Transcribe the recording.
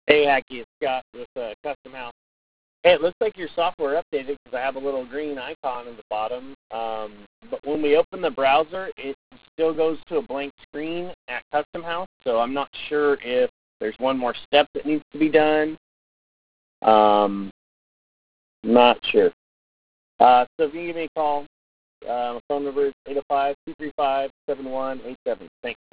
Hey, Hacky, it's Scott with Custom House. Hey, it looks like your software updated because I have a little green icon in the bottom. But when we open the browser, it still goes to a blank screen at Custom House. So I'm not sure if there's one more step that needs to be done. Not sure. So if you can give me a call, phone number is 805-235-7187. Thanks.